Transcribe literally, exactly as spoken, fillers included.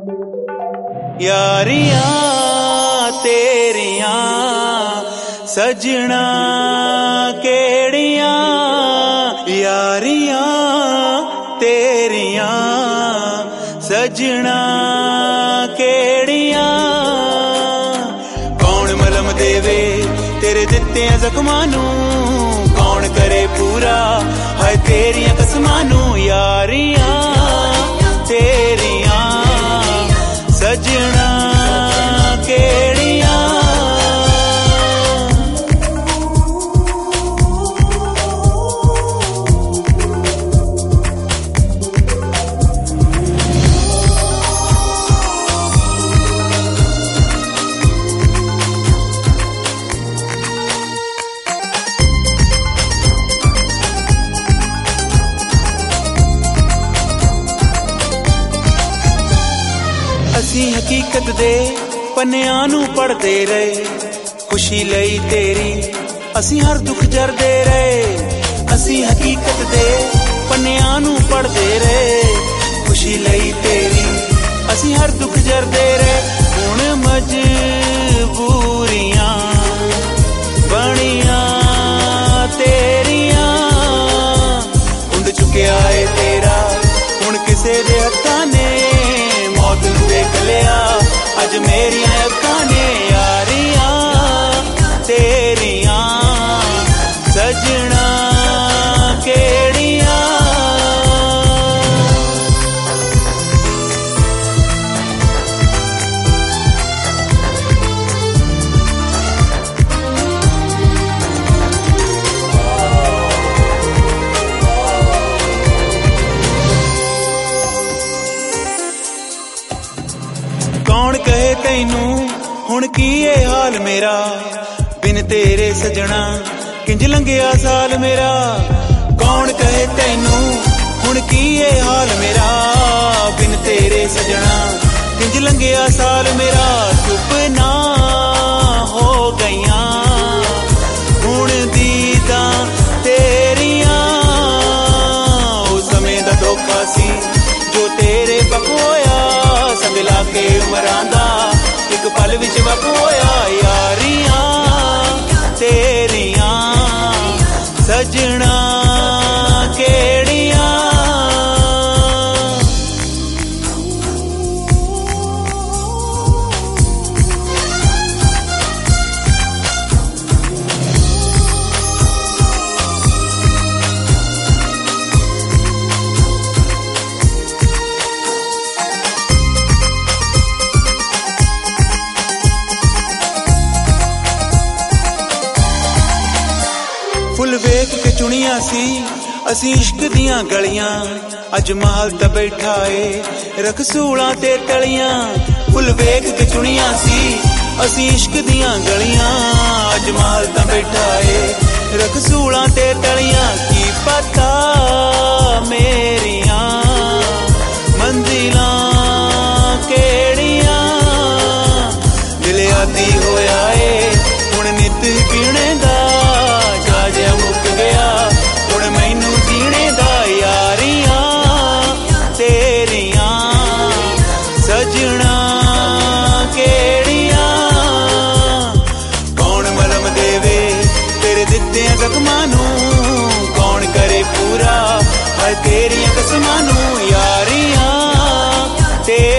यारियां तेरियां सजना केड़ियां, यारियां तेरियां सजना केड़ियां। कौन मलम देवे तेरे दित्ते जख्मां नू, कौन करे पूरा है तेरियां कसमां नू। यारियां तेरियां सजना केड़ियां। असी हकीकत दे पन्नियां नू पढ़दे रहे, खुशी लई तेरी असी हर दुख जरदे रहे। असी हकीकत दे पन्नियां नू पढ़दे रहे, खुशी लई तेरी असी हर दुख जरदे रहे। हुण मजबूरियां बणियां तेरियां, उंड चुकिया है तेरा हुण किसे दे हत्थां ने, मौत नू देख लिया अज मेरियां अखां ने। यारियां तेरियां सजना केड़ियां। कौन कहे तैनू हुण की ये हाल मेरा, बिन तेरे सजना किंज लंघिया साल मेरा। कौन कहे तैनू हुण की ये हाल मेरा, बिन तेरे सजना किंज लंघिया साल मेरा। सुपना हो गईयां हुण दीदां तेरियां, उस समय दा धोखा सी जो तेरे पकोया, संग लाके उमरां दा इक पल विच वकोया। यारियां तेरियां सजना केड़ियां। फुल वेख के चुनिया सी असी इश्क दियां गलियां, अज महल ता बैठा है रख सूलां ते तलियां। फुल वेख के चुनिया सी असी इश्क दियां गलियां, अज महल ता बैठा है रख सूलां ते तलियां। की पता मेरियां मंजिलां केड़ियां, दिल आदी होया है हुण नित गिणे दा, जाजिया मुक गया हुण मैनू जीने दा। यारियां तेरियां सजना केड़ियां। कौन मलम देवे तेरे दित्ते जख्मां नू, कौन करे पूरा है तेरियां कसमां नू। यारियां ते